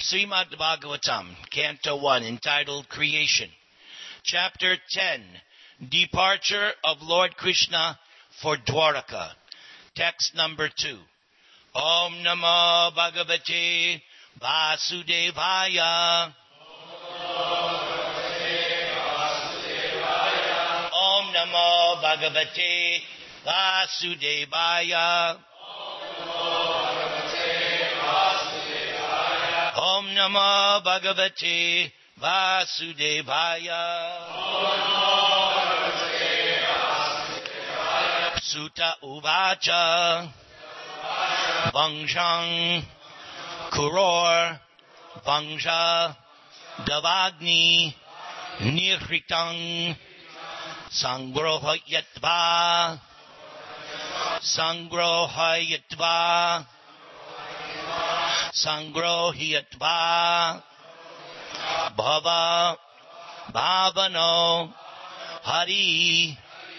Srimad Bhagavatam, Canto 1, entitled Creation. Chapter 10, Departure of Lord Krishna for Dwaraka. Text number 2. Om Namo Bhagavate Vasudevaya. Om Namo Bhagavate Vasudevaya. Om Namo Bhagavate Vasudevaya. Sutta Uvacha Vangshang Kuror Vangsha Davagni Nihritang Sangrohayatva Sangrohyatva Bhava Bhavano Hari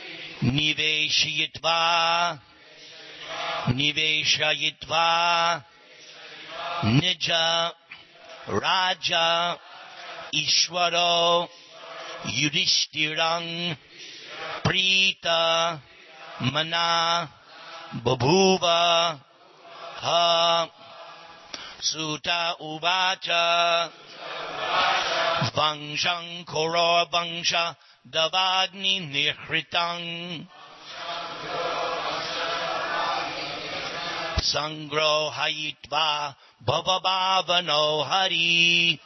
Niveshayatva Nija Raja Ishwaro Yudhishthirang Prita Mana Babhuva Ha Sutta Uvacha Vangshang Koror Vangsha Davagni Nihritang Sangrohayitva Bhavavano Hari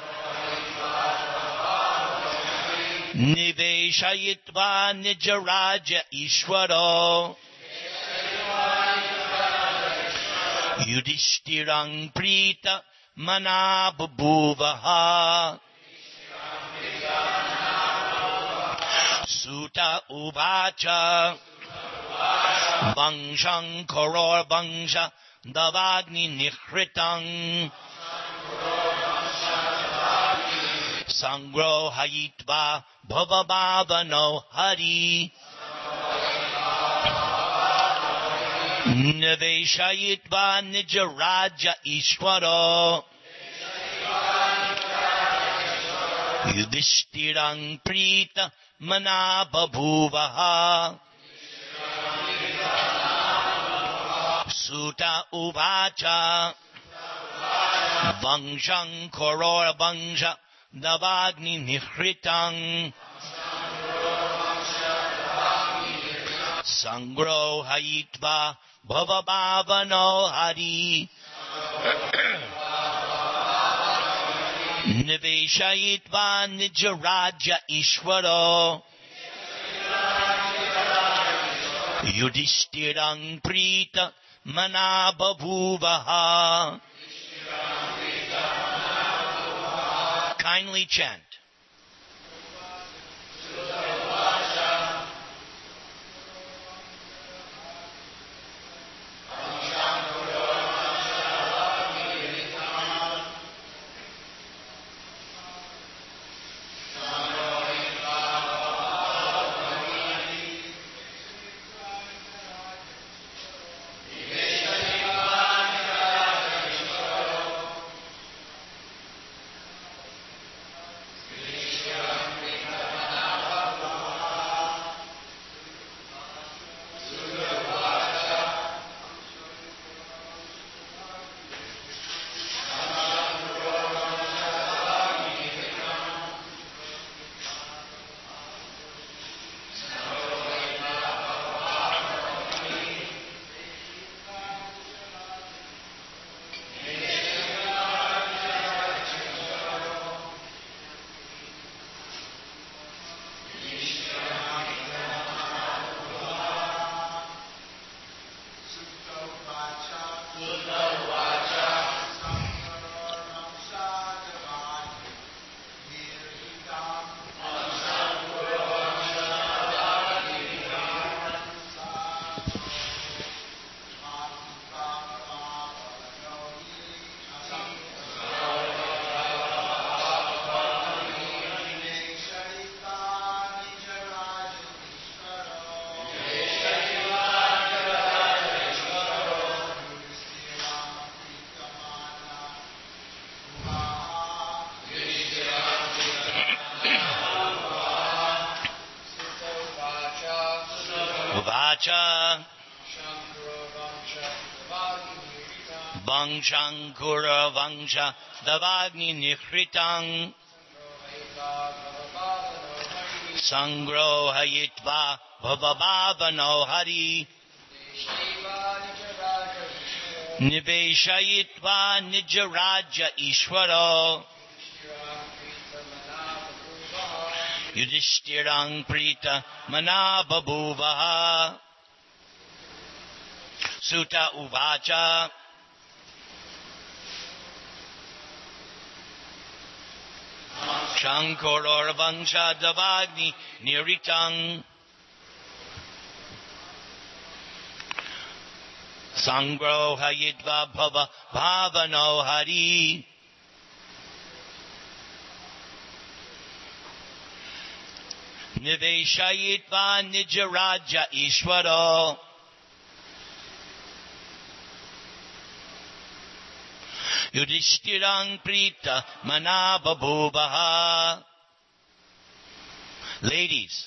Niveshayitva Nijaraja Ishwaro Yudhishthirang Prita Mana Babhuvaha Sutta Uvacha Vangshang Koror Vangsha Davagni Nihritang Sangrohayitva Bhavavano Hari Niveshayitva Nijaraja Ishwaro Yudhishthirang Prita Mana Babhuvaha Sutta Uvacha Vangshang Koror Vangsha Davagni Nihritang Sangrohayitva Bhavavano Hari Niveshayitva Nijaraja Ishwaro Yudhishthirang Prita Mana Babhuvaha. Kindly chant. Uvacha Vangshankura Vangsha Davagni Nikhritang Sangrohayitva Bhavabhavano Hari Niveshayitva Nijaraja Ishvaro Yudhishthirang Prita Manababhuvaha Sutta Uvacha Shankoror Vangsha Davagni Niritang Sangrohayitva Bhava Bhavano Hari Niveshayitva Nijaraja Ishvaro Yudhishthirang Prita Manababhuvaha. Ladies,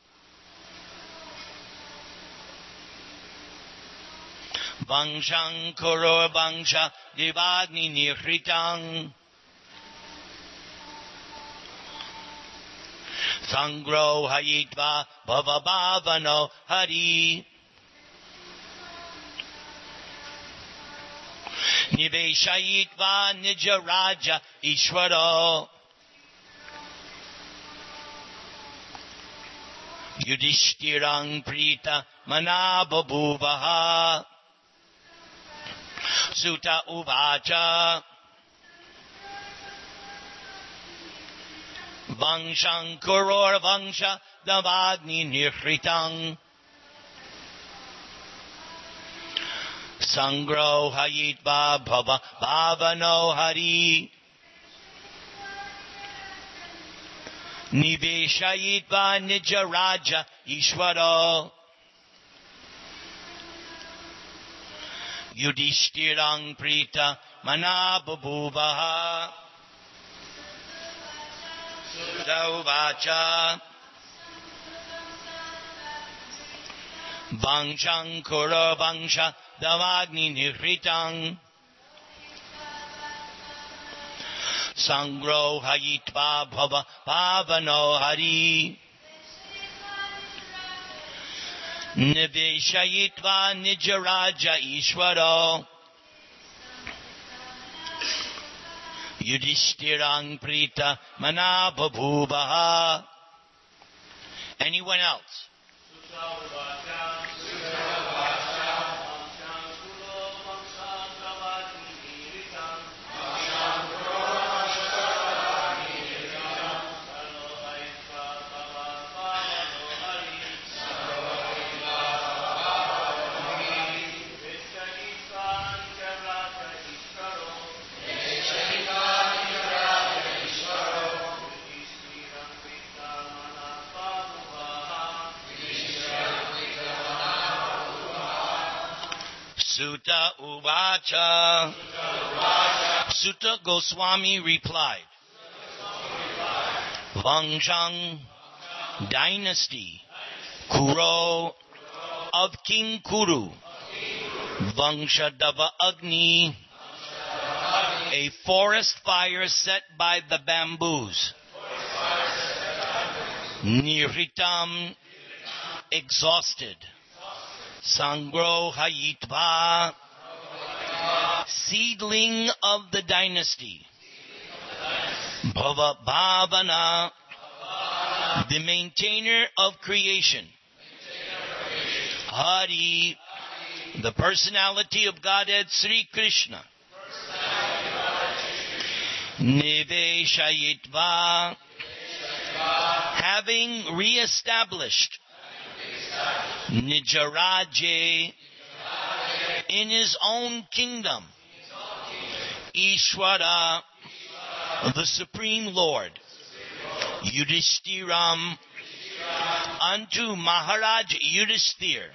Vangshan Kuror Vangsha Divagni Nihritang Sangro Hayitva Bhavabhavano Hari Niveshayitva Nijaraja Ishvaro Yudhishthirang Prita Manababhuvaha. Sutta Uvacha Vangshan Kuror Vangsha Davagni Nihritang Sangrohayitva Bhava Bhavano Hari Niveshayitva Nijaraja Ishvaro Yudhishthirang Prita Manababhuvaha. Sutta Uvacha Vangshan Kura Vangsha Davagni Nihritang Sangrohayitva Bhava Bhavano Hari Niveshayitva Nijaraja Ishvaro Yudhishthirang Prita Manababhuvaha. Anyone else? Sutta Uvacha. Sutta Goswami replied, Vangshan dynasty, Kuro of King Kuru, Vangshadava Agni, a forest fire set by the bamboos, Niritam, exhausted, Sangrohayitva, seedling of the dynasty, Bhava Bhavana, the maintainer of creation, Hari, the personality of Godhead Sri Krishna, Niveshayitva, having re-established Nijaraje in his own kingdom, Ishvara, the Supreme Lord, Yudhishtiram, unto Maharaj Yudhisthira,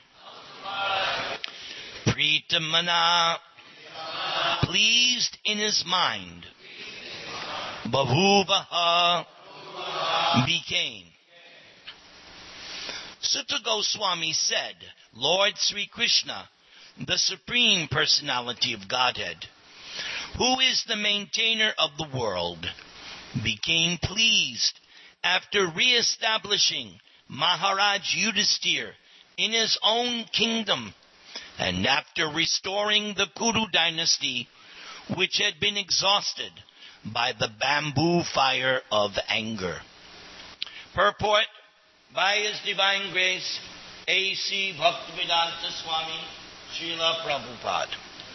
Pritamana, pleased in his mind, Bhavuvaha, became. Sutta Goswami said, Lord Sri Krishna, the Supreme Personality of Godhead, who is the maintainer of the world, became pleased after re-establishing Maharaj Yudhisthira in his own kingdom, and after restoring the Kuru dynasty, which had been exhausted by the bamboo fire of anger. Purport by His Divine Grace, A.C. Bhaktivedanta Swami, Srila Prabhupada.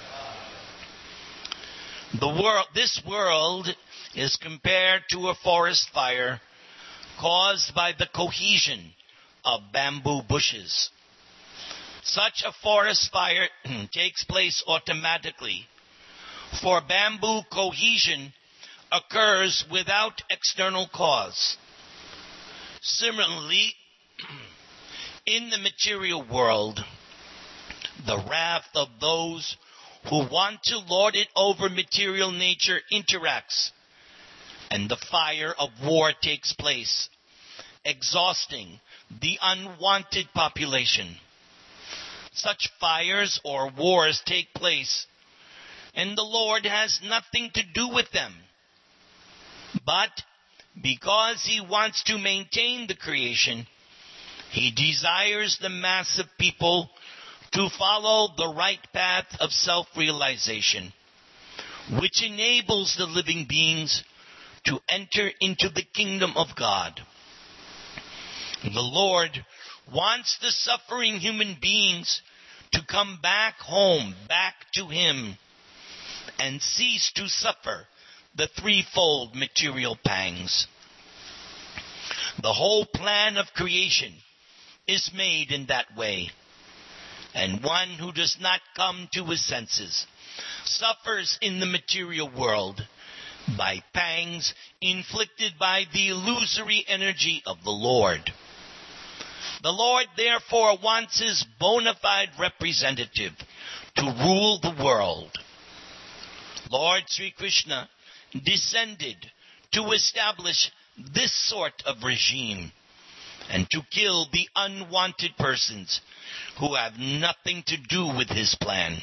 This world is compared to a forest fire caused by the cohesion of bamboo bushes. Such a forest fire takes place automatically, for bamboo cohesion occurs without external cause. Similarly, in the material world, the wrath of those who want to lord it over material nature interacts, and the fire of war takes place, exhausting the unwanted population. Such fires or wars take place, and the Lord has nothing to do with them. But because He wants to maintain the creation, He desires the mass of people to follow the right path of self-realization, which enables the living beings to enter into the kingdom of God. The Lord wants the suffering human beings to come back home, back to Him, and cease to suffer the threefold material pangs. The whole plan of creation is made in that way, and one who does not come to his senses suffers in the material world by pangs inflicted by the illusory energy of the Lord. The Lord therefore wants His bona fide representative to rule the world. Lord Sri Krishna descended to establish this sort of regime and to kill the unwanted persons who have nothing to do with His plan.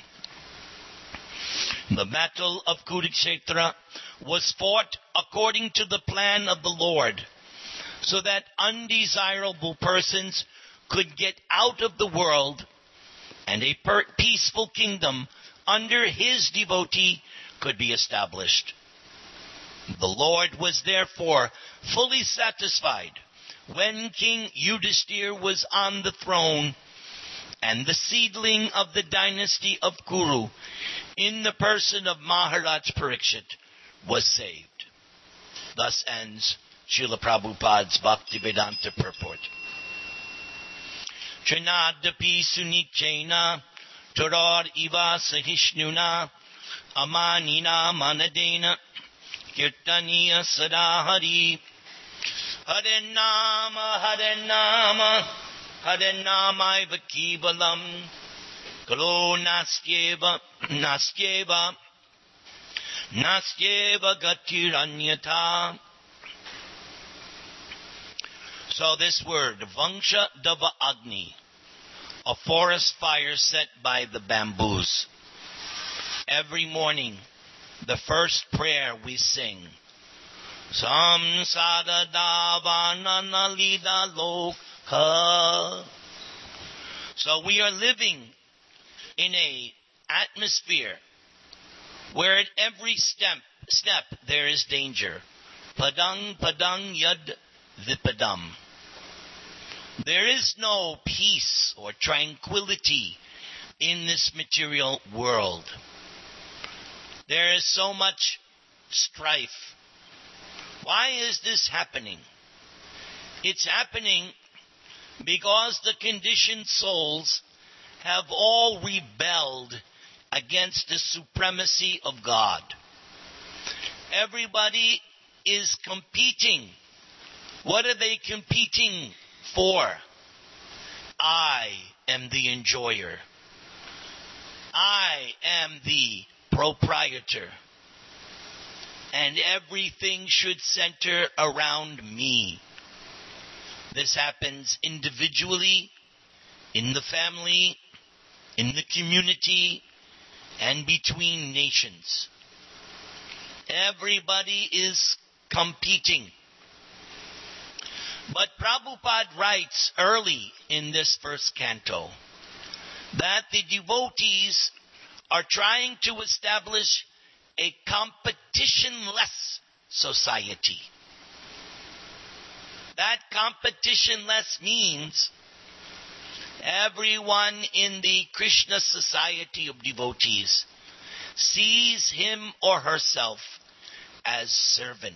The battle of Kurukshetra was fought according to the plan of the Lord, so that undesirable persons could get out of the world, and a peaceful kingdom under His devotee could be established. The Lord was therefore fully satisfied when King Yudhisthira was on the throne, and the seedling of the dynasty of Kuru, in the person of Maharaj Parikshit, was saved. Thus ends Srila Prabhupada's Bhaktivedanta Purport. Trinadapi sunichena turad iva sahishnuna amanina manadena kirtaniya sadahari Hare Nama iva kivalam kalo nastyeva gatiranyata. So this word, Vangsha Dava Agni, a forest fire set by the bamboos. Every morning, the first prayer we sing, Samsara Davana Lida Lokha. So we are living in an atmosphere where at every step there is danger. Padang yad vipadam. There is no peace or tranquility in this material world. There is so much strife. Why is this happening? It's happening because the conditioned souls have all rebelled against the supremacy of God. Everybody is competing. What are they competing for? I am the enjoyer. I am the proprietor. And everything should center around me. This happens individually in the family, in the community, and between nations. Everybody is competing. But Prabhupada writes early in this first canto that the devotees are trying to establish a competition-less society. That competition-less means everyone in the Krishna society of devotees sees him or herself as servant.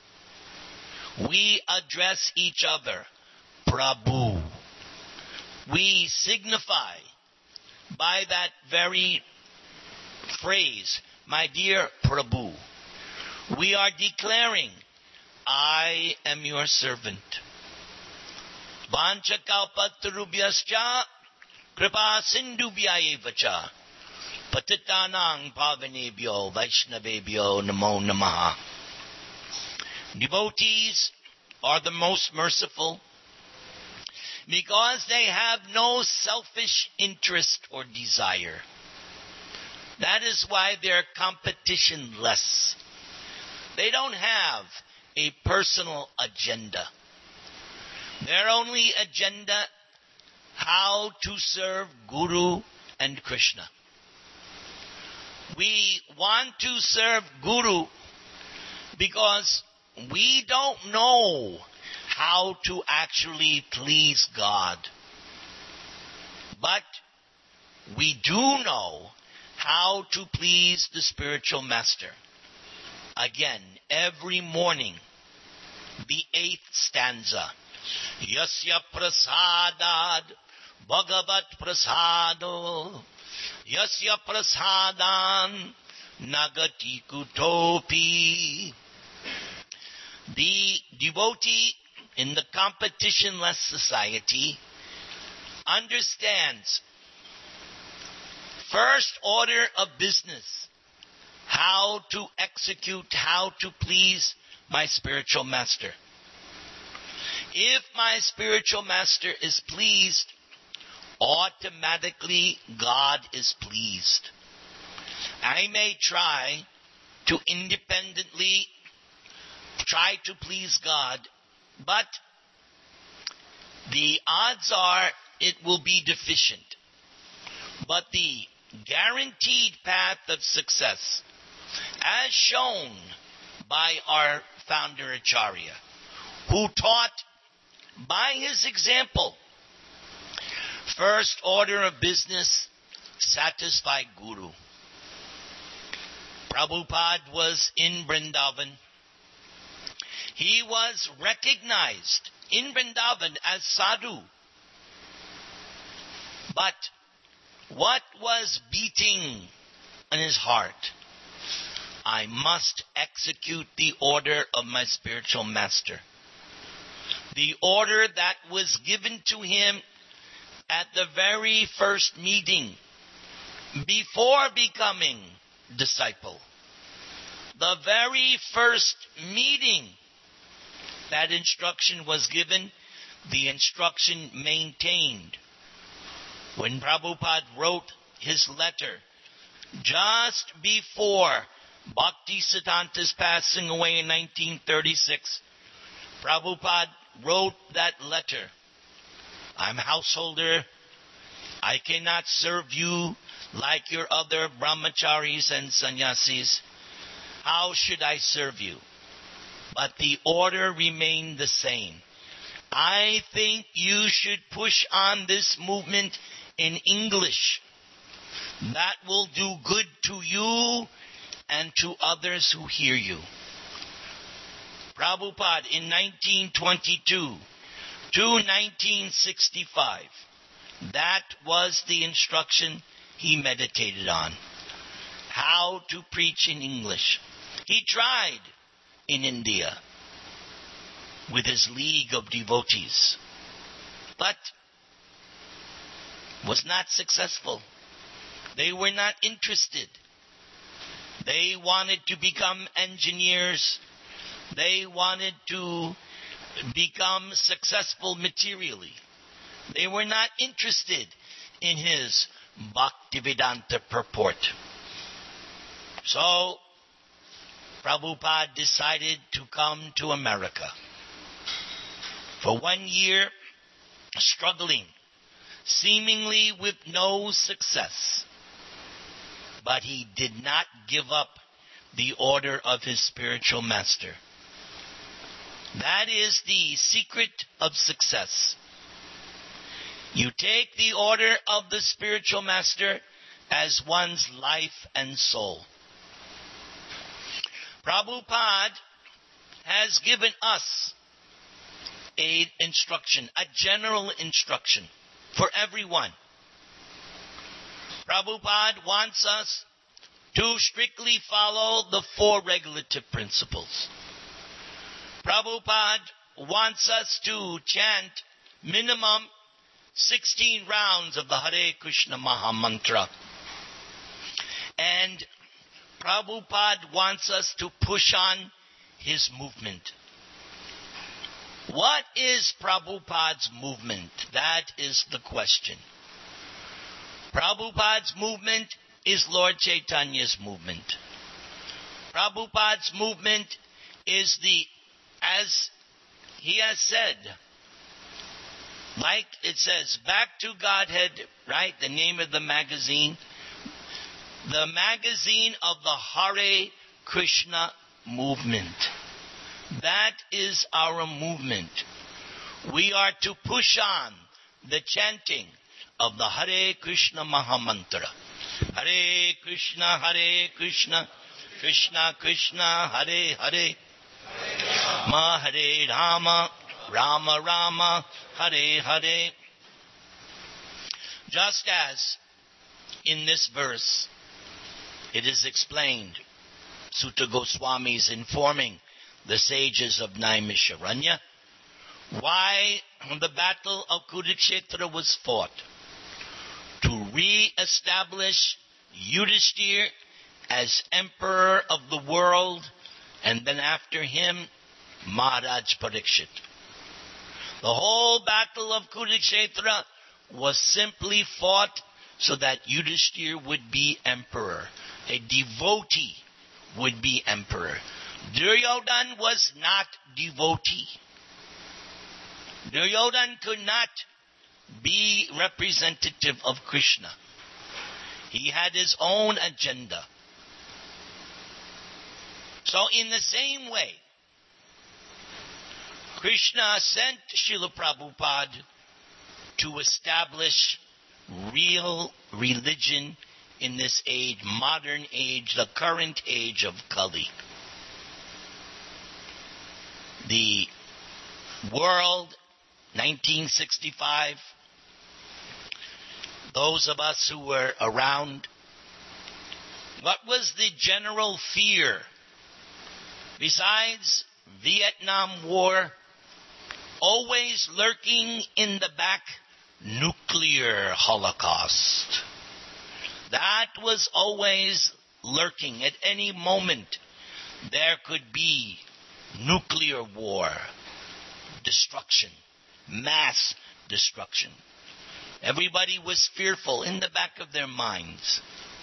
We address each other, Prabhu. We signify by that very phrase, my dear Prabhu. We are declaring, I am your servant. Vanchakalpatarubhyascha kripa sindhubhyayevacha patitanang pavanebhyo vaishnavebhyo namo namaha. Devotees are the most merciful because they have no selfish interest or desire. That is why they're competition-less. They don't have a personal agenda. Their only agenda, how to serve Guru and Krishna. We want to serve Guru because we don't know how to actually please God. But we do know how to please the spiritual master. Again, every morning, the 8th stanza. Yasya prasadad bhagavat prasado yasya prasadan nagati kutopi. The devotee in the competition-less society understands first order of business, how to execute, how to please my spiritual master. If my spiritual master is pleased, automatically God is pleased. I may try to independently try to please God, but the odds are it will be deficient. But the guaranteed path of success, as shown by our founder Acharya, who taught by his example, first order of business, satisfy Guru. Prabhupada was in Vrindavan. He was recognized in Vrindavan as sadhu. But what was beating in his heart? I must execute the order of my spiritual master. The order that was given to him at the very first meeting before becoming disciple. The very first meeting, that instruction was given, the instruction maintained. When Prabhupada wrote his letter, just before Bhaktisiddhanta's passing away in 1936, Prabhupada wrote that letter. I'm householder. I cannot serve you like your other brahmacharis and sannyasis. How should I serve you? But the order remained the same. I think you should push on this movement in English. That will do good to you and to others who hear you. Prabhupada in 1922 to 1965, that was the instruction he meditated on. How to preach in English. He tried in India with his league of devotees, but was not successful. They were not interested. They wanted to become engineers. They wanted to become successful materially. They were not interested in his Bhaktivedanta purport. So, Prabhupada decided to come to America. For 1 year, struggling, seemingly with no success. But he did not give up the order of his spiritual master. That is the secret of success. You take the order of the spiritual master as one's life and soul. Prabhupada has given us a general instruction for everyone. Prabhupada wants us to strictly follow the 4 regulative principles. Prabhupada wants us to chant minimum 16 rounds of the Hare Krishna Maha Mantra. And Prabhupada wants us to push on his movement. What is Prabhupada's movement? That is the question. Prabhupada's movement is Lord Chaitanya's movement. Prabhupada's movement is as he has said, like it says, Back to Godhead, right? The name of the magazine. The magazine of the Hare Krishna movement. That is our movement. We are to push on the chanting of the Hare Krishna Maha Mantra. Hare Krishna, Krishna Krishna, Hare Hare, Hare Rama, Rama Rama, Hare Hare. Just as in this verse it is explained, Sutta Goswami is informing the sages of Naimisharanya why the battle of Kurukshetra was fought. To re-establish Yudhishthir as emperor of the world, and then after him, Maharaj Parikshit. The whole battle of Kurukshetra was simply fought so that Yudhishthir would be emperor. A devotee would be emperor. Duryodhan was not devotee. Duryodhan could not be representative of Krishna. He had his own agenda. So in the same way, Krishna sent Srila Prabhupada to establish real religion in this age, modern age, the current age of Kali. The world, 1965, those of us who were around, what was the general fear? Besides Vietnam War, always lurking in the back, nuclear holocaust. That was always lurking. At any moment, there could be nuclear war, destruction, mass destruction. Everybody was fearful in the back of their minds.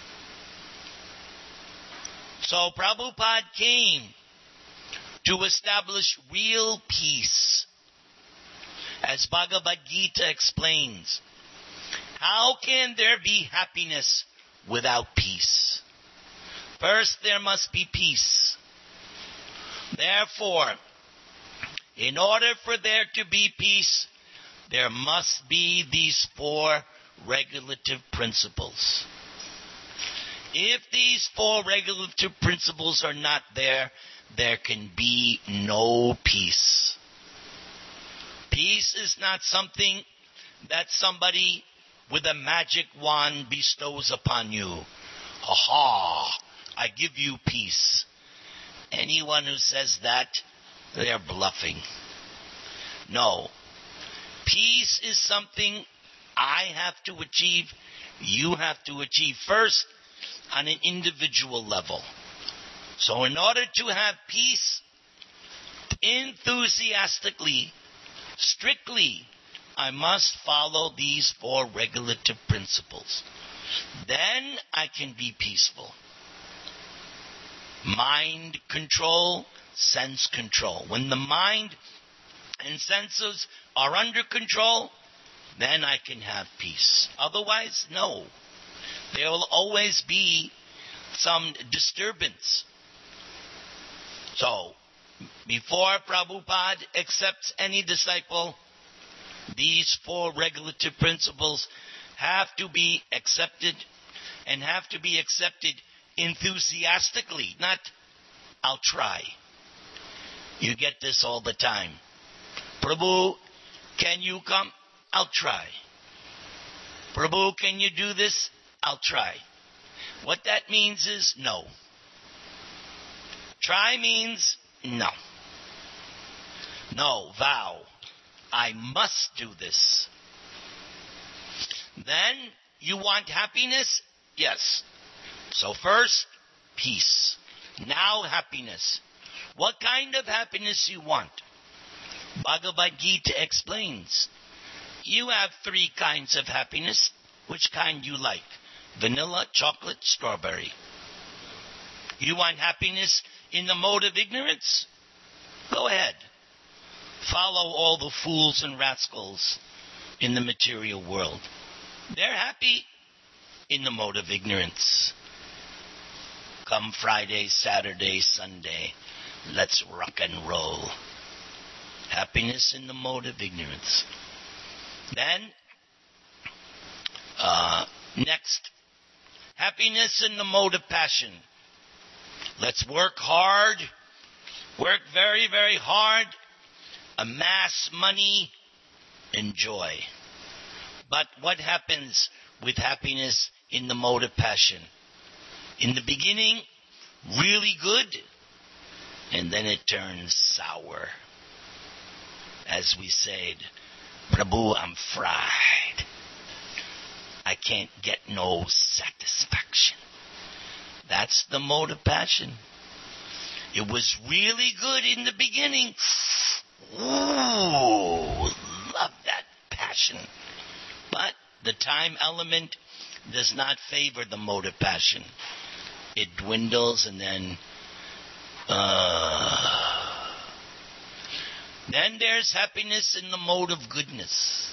So Prabhupada came to establish real peace. As Bhagavad Gita explains, how can there be happiness without peace? First, there must be peace. Therefore, in order for there to be peace, there must be these 4 regulative principles. If these 4 regulative principles are not there, there can be no peace. Peace is not something that somebody with a magic wand bestows upon you. Ha! I give you peace. Anyone who says that, they're bluffing. No. Peace is something I have to achieve, you have to achieve first on an individual level. So in order to have peace, enthusiastically, strictly I must follow these 4 regulative principles. Then I can be peaceful. Mind control, sense control. When the mind and senses are under control, then I can have peace. Otherwise, no. There will always be some disturbance. So, before Prabhupada accepts any disciple, these 4 regulative principles have to be accepted, and have to be accepted enthusiastically, not I'll try. You get this all the time. Prabhu, can you come? I'll try. Prabhu, can you do this? I'll try. What that means is no. Try means no. No, vow. I must do this. Then, you want happiness? Yes. So first, peace. Now happiness. What kind of happiness you want? Bhagavad Gita explains. You have 3 kinds of happiness. Which kind you like? Vanilla, chocolate, strawberry. You want happiness in the mode of ignorance? Go ahead. Follow all the fools and rascals in the material world. They're happy in the mode of ignorance. Come Friday, Saturday, Sunday, let's rock and roll. Happiness in the mode of ignorance. Then, next, happiness in the mode of passion. Let's work hard, work very, very hard, amass money, enjoy. But what happens with happiness in the mode of passion? In the beginning, really good, and then it turns sour. As we said, Prabhu, I'm fried. I can't get no satisfaction. That's the mode of passion. It was really good in the beginning. Ooh, love that passion. But the time element does not favor the mode of passion. It dwindles and then there's happiness in the mode of goodness.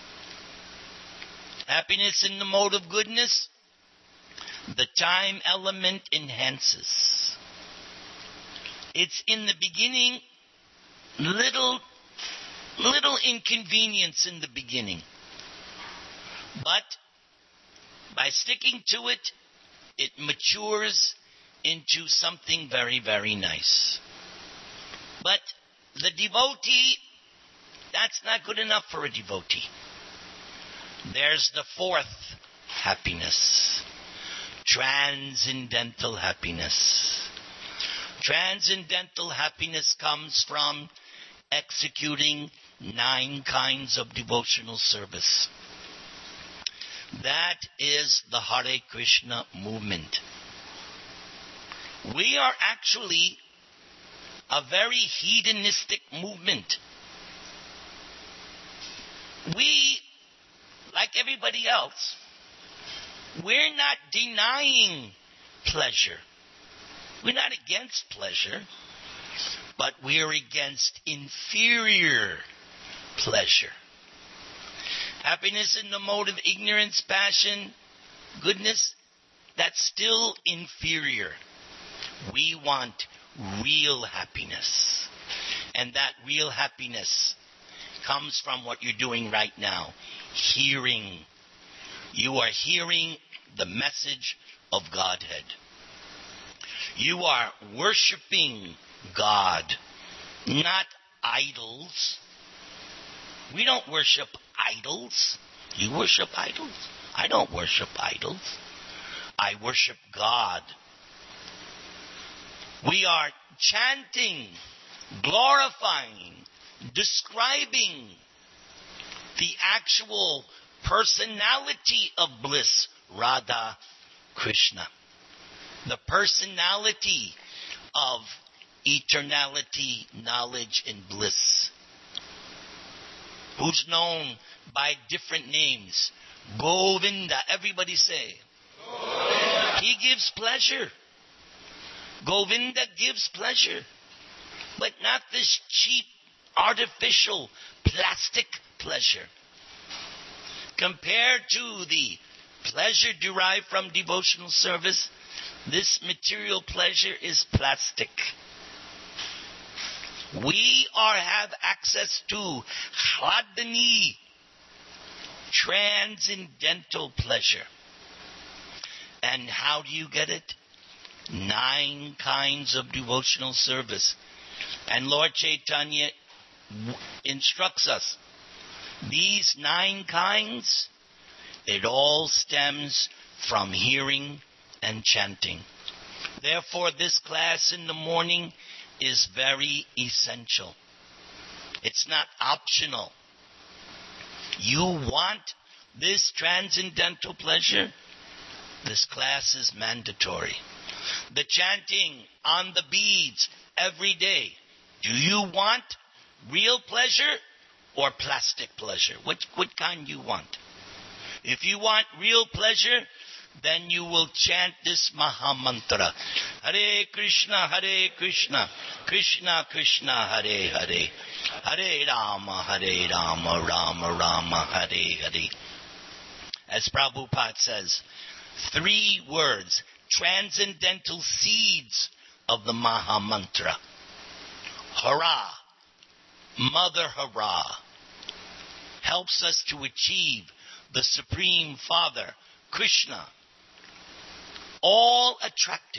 Happiness in the mode of goodness, the time element enhances. It's in the beginning, little inconvenience in the beginning. But by sticking to it, it matures into something very, very nice. But the devotee, that's not good enough for a devotee. There's the 4th happiness. Transcendental happiness. Transcendental happiness comes from executing 9 kinds of devotional service. That is the Hare Krishna movement. We are actually a very hedonistic movement. We, like everybody else, we're not denying pleasure. We're not against pleasure, but we're against inferior pleasure. Happiness in the mode of ignorance, passion, goodness, that's still inferior. We want real happiness. And that real happiness comes from what you're doing right now. Hearing. You are hearing the message of Godhead. You are worshiping God, not idols. We don't worship idols. You worship idols? I don't worship idols. I worship God. We are chanting, glorifying, describing the actual personality of bliss, Radha Krishna. The personality of eternality, knowledge, and bliss. who's known by different names. Govinda. Everybody say. Govinda. He gives pleasure. Govinda gives pleasure. But not this cheap, artificial, plastic pleasure. Compared to the pleasure derived from devotional service, this material pleasure is plastic. We have access to chladni, transcendental pleasure. And how do you get it? 9 kinds of devotional service. And Lord Chaitanya instructs us. These 9 kinds, it all stems from hearing and chanting. Therefore, this class in the morning is very essential. It's not optional. You want this transcendental pleasure? This class is mandatory. The chanting on the beads every day. Do you want real pleasure or plastic pleasure? What kind you want? If you want real pleasure, then you will chant this Maha Mantra. Hare Krishna, Krishna Krishna, Hare Hare. Hare Rama, Rama Rama, Hare Hare. As Prabhupada says, 3 words, transcendental seeds of the Maha Mantra. Hara, Mother Hara, helps us to achieve the Supreme Father, Krishna. All attractive.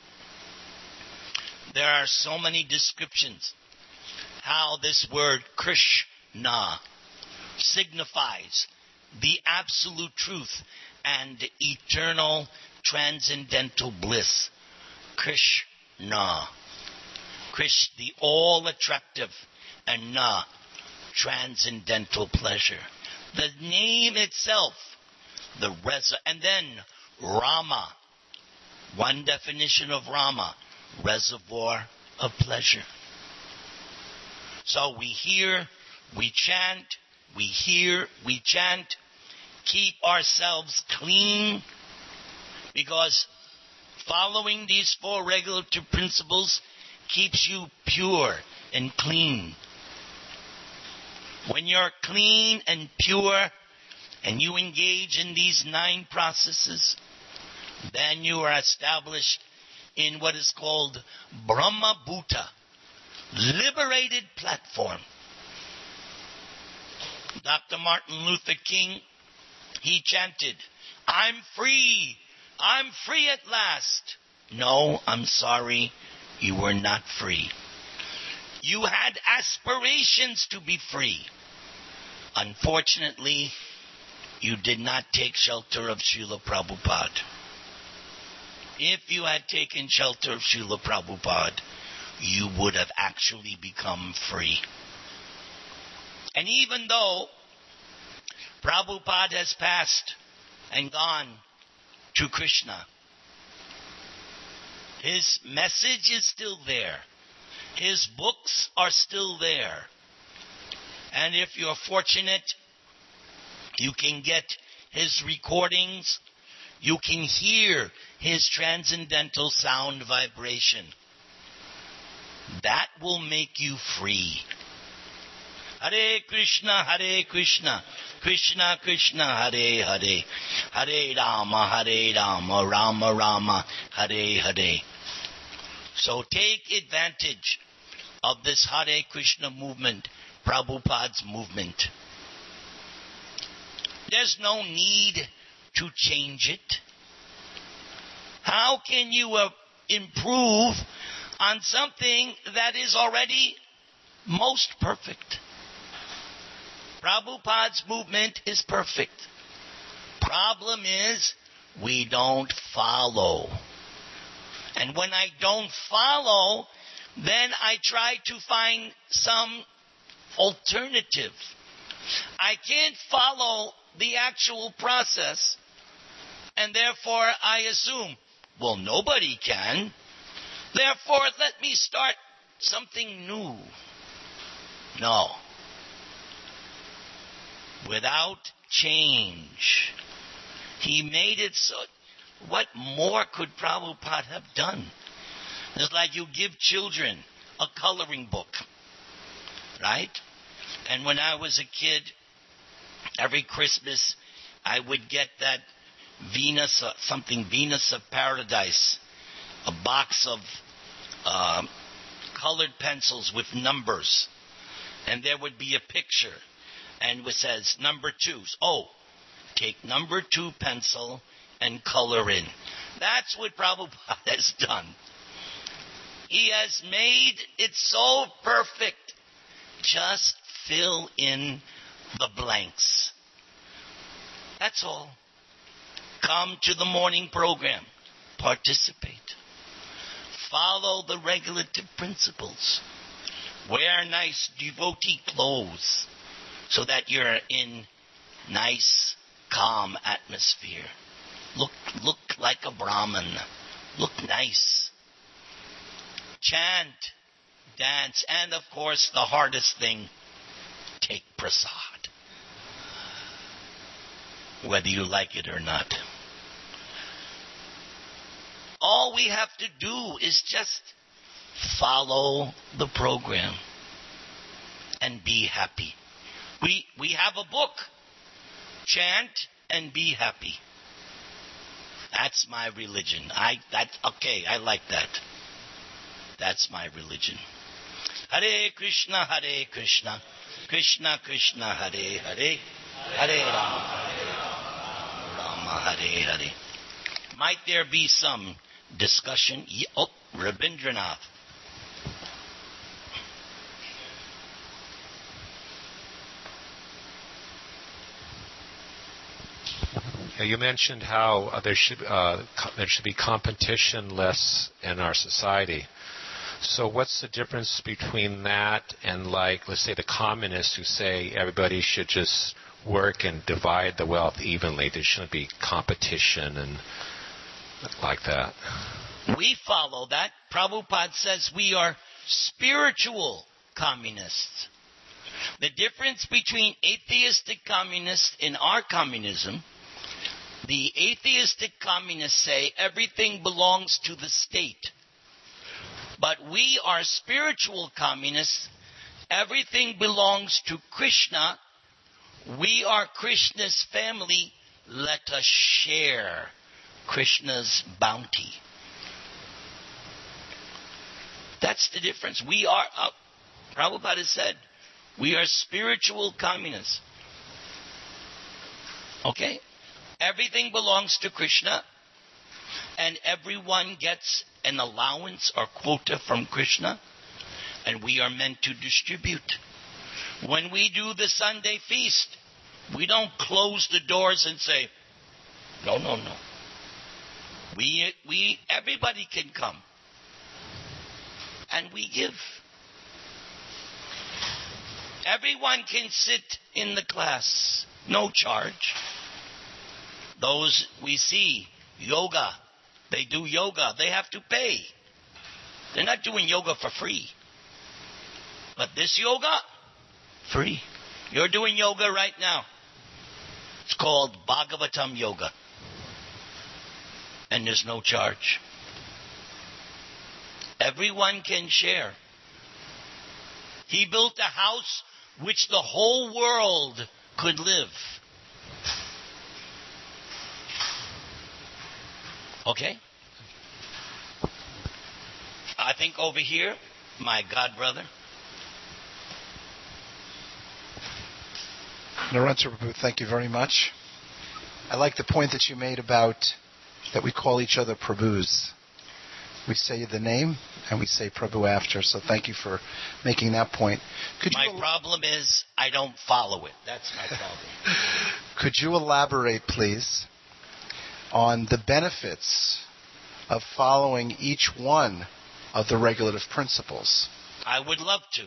There are so many descriptions how this word Krishna signifies the absolute truth and eternal transcendental bliss. Krishna. Krish, the all attractive, and Na, transcendental pleasure. The name itself, and then Rama. One definition of Rama, reservoir of pleasure. So we hear, we chant, we hear, we chant. Keep ourselves clean, because following these 4 regulative principles keeps you pure and clean. When you're clean and pure and you engage in these 9 processes, then you are established in what is called Brahma Bhuta, liberated platform. Dr. Martin Luther King, he chanted, I'm free at last. No, I'm sorry, you were not free. You had aspirations to be free. Unfortunately, you did not take shelter of Srila Prabhupada. If you had taken shelter of Srila Prabhupada, you would have actually become free. And even though Prabhupada has passed and gone to Krishna, his message is still there. His books are still there. And if you're fortunate, you can get his recordings. You can hear his transcendental sound vibration. That will make you free. Hare Krishna, Krishna Krishna, Hare Hare, Hare Rama, Rama Rama, Hare Hare. So take advantage of this Hare Krishna movement, Prabhupada's movement. There's no need to change it. How can you improve on something that is already most perfect? Prabhupada's movement is perfect. Problem is, we don't follow. And when I don't follow, then I try to find some alternative. I can't follow the actual process, and therefore I assume, well, nobody can. Therefore, let me start something new. No. without change. He made it so. What more could Prabhupada have done? It's like you give children a coloring book, right? And when I was a kid, every Christmas, I would get that Venus of Paradise, a box of colored pencils with numbers. And there would be a picture, and it says number 2. Oh, take number 2 pencil and color in. That's what Prabhupada has done. He has made it so perfect. Just fill in the blanks. That's all. Come to the morning program. Participate. Follow the regulative principles. Wear nice devotee clothes so that you're in nice, calm atmosphere. Look like a Brahmin. Look nice. Chant, dance, and of course the hardest thing, take prasad. Whether you like it or not. All we have to do is just follow the program and be happy. We have a book. Chant and be happy. That's my religion. I like that. That's my religion. Hare Krishna, Krishna Krishna, Hare Hare, Hare Rama, Rama Hare Hare. Might there be some discussion? Rabindranath. You mentioned how there should be competition less in our society. So what's the difference between that and, like, let's say the communists who say everybody should just work and divide the wealth evenly? There shouldn't be competition and like that. We follow that. Prabhupada says we are spiritual communists. The difference between atheistic communists and our communism, the atheistic communists say everything belongs to the state. But we are spiritual communists. Everything belongs to Krishna. We are Krishna's family. Let us share Krishna's bounty. That's the difference. We are, Prabhupada said, we are spiritual communists. Okay? Everything belongs to Krishna, and everyone gets an allowance or quota from Krishna, and we are meant to distribute. When we do the Sunday feast, we don't close the doors and say, no. Everybody can come. And we give. Everyone can sit in the class, no charge. Those we see, yoga, they do yoga, they have to pay. They're not doing yoga for free. But this yoga, free. You're doing yoga right now. It's called Bhagavatam Yoga. And there's no charge. Everyone can share. He built a house which the whole world could live. Okay? I think over here, my god brother. Narendra Prabhu, thank you very much. I like the point that you made about that we call each other Prabhus. We say the name and we say Prabhu after, so thank you for making that point. My problem is I don't follow it. That's my problem. Could you elaborate, please, on the benefits of following each one of the regulative principles? I would love to.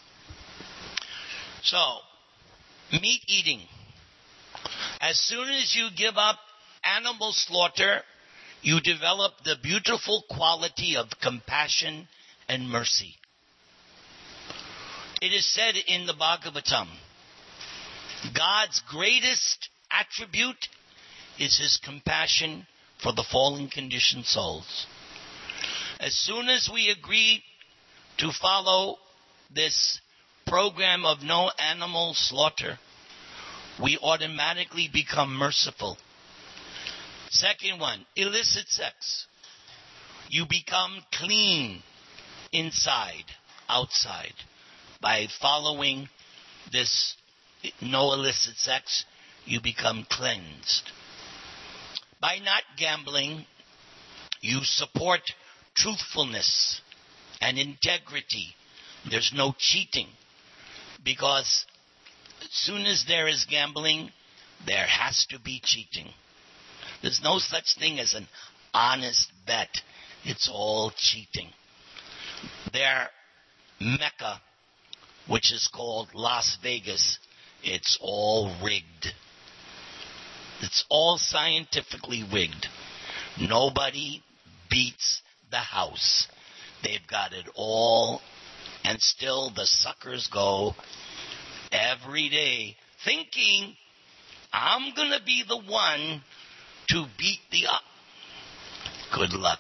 So, meat eating. As soon as you give up animal slaughter, you develop the beautiful quality of compassion and mercy. It is said in the Bhagavatam, God's greatest attribute is His compassion for the fallen conditioned souls. As soon as we agree to follow this program of no animal slaughter, we automatically become merciful. Second one, illicit sex. You become clean inside, outside. By following this no illicit sex, you become cleansed. By not gambling, you support truthfulness and integrity. There's no cheating. Because as soon as there is gambling, there has to be cheating. There's no such thing as an honest bet. It's all cheating. Their Mecca, which is called Las Vegas, it's all rigged. It's all scientifically rigged. Nobody beats the house. They've got it all, and still the suckers go every day thinking, I'm going to be the one to beat the up. Good luck.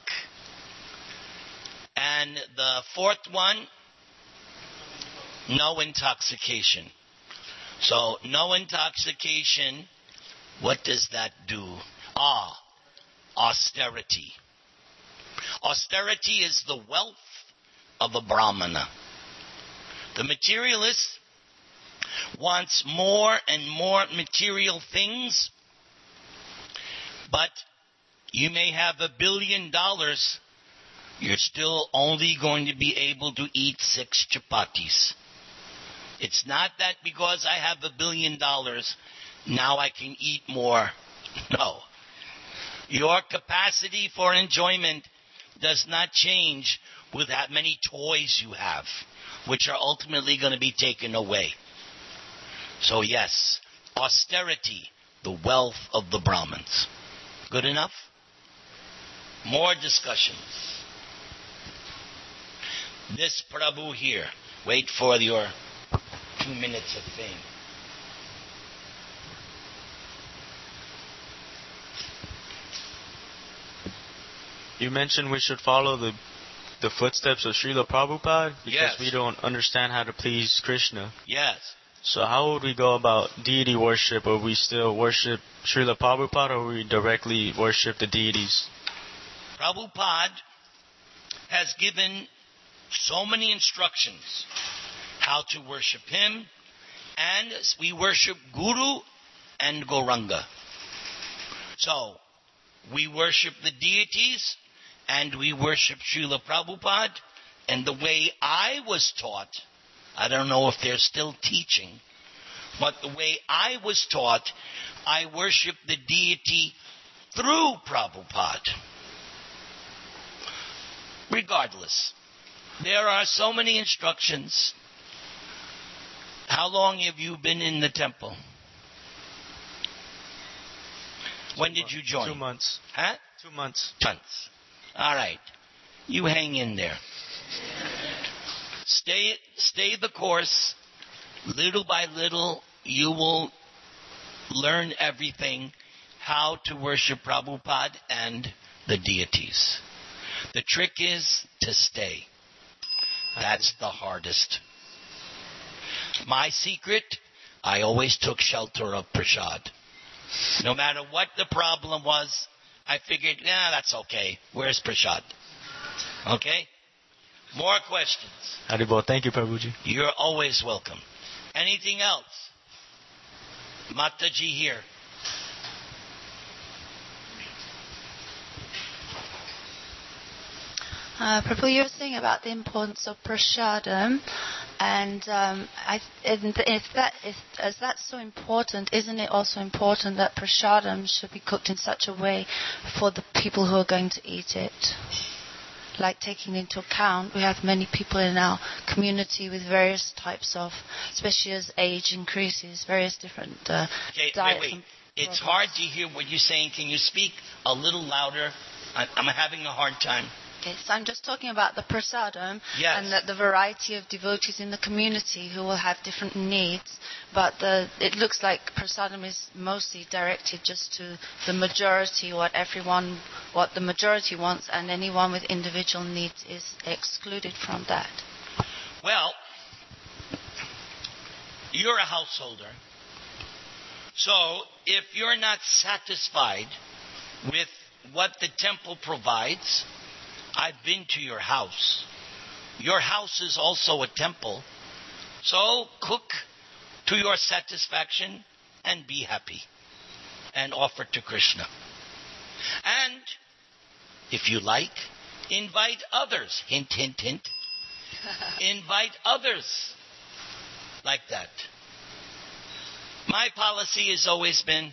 And the fourth one, no intoxication. So, no intoxication, what does that do? Austerity. Austerity is the wealth of a Brahmana. The materialist wants more and more material things, but you may have $1 billion, you're still only going to be able to eat 6 chapatis. It's not that because I have $1 billion, now I can eat more. No. Your capacity for enjoyment does not change with how many toys you have, which are ultimately going to be taken away. So yes, austerity, the wealth of the Brahmins. Good enough? More discussions. This Prabhu here, wait for your 2 minutes of fame. You mentioned we should follow the footsteps of Srila Prabhupada because we don't understand how to please Krishna. Yes. So how would we go about deity worship? Or we still worship Srila Prabhupada, or we directly worship the deities? Prabhupada has given so many instructions how to worship him, and we worship Guru and Gauranga. So, we worship the deities, and we worship Srila Prabhupada, and the way I was taught, I don't know if they're still teaching, but the way I was taught, I worship the deity through Prabhupada. Regardless, there are so many instructions. How long have you been in the temple? When did you join? 2 months. Huh? 2 months. Months. All right. You hang in there. Stay the course. Little by little, you will learn everything, how to worship Prabhupada and the deities. The trick is to stay. That's the hardest. My secret, I always took shelter of prasad. No matter what the problem was, I figured, that's okay. Where's prasad? Okay? More questions? Haribol, thank you, Prabhuji. You're always welcome. Anything else? Mataji here. Prabhu, you were saying about the importance of prasadam, and if that's so important, isn't it also important that prasadam should be cooked in such a way for the people who are going to eat it? Like taking into account, we have many people in our community with various types of, especially as age increases, various different diets. Wait. It's hard to hear what you're saying. Can you speak a little louder? I'm having a hard time. Okay, so I'm just talking about the prasadam, Yes. and that the variety of devotees in the community who will have different needs, but it looks like prasadam is mostly directed just to the majority, what the majority wants, and anyone with individual needs is excluded from that. Well, you're a householder. So if you're not satisfied with what the temple provides, I've been to your house. Your house is also a temple. So cook to your satisfaction and be happy. And offer to Krishna. And if you like, invite others. Hint, hint, hint. Invite others like that. My policy has always been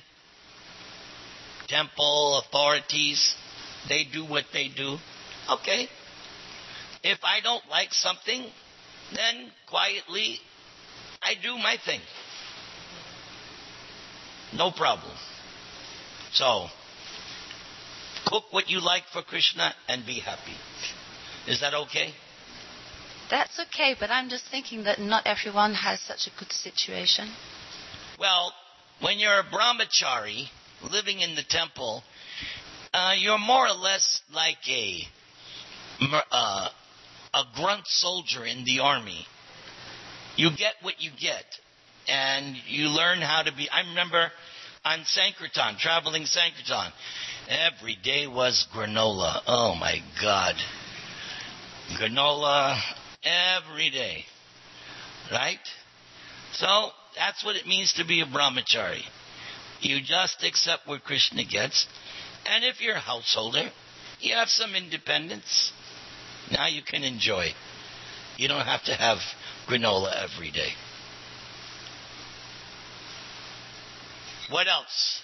temple authorities, they do what they do. Okay. If I don't like something, then quietly I do my thing. No problem. So, cook what you like for Krishna and be happy. Is that okay? That's okay, but I'm just thinking that not everyone has such a good situation. Well, when you're a brahmachari living in the temple, you're more or less like a grunt soldier in the army. You get what you get, and you learn how to be. I remember on Sankirtan, traveling Sankirtan, every day was granola. Oh my God. Granola every day. Right? So, that's what it means to be a brahmachari. You just accept what Krishna gets. And if you're a householder, you have some independence. Now you can enjoy. You don't have to have granola every day. What else?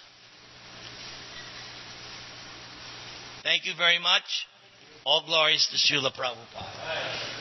Thank you very much. All glories to Srila Prabhupada.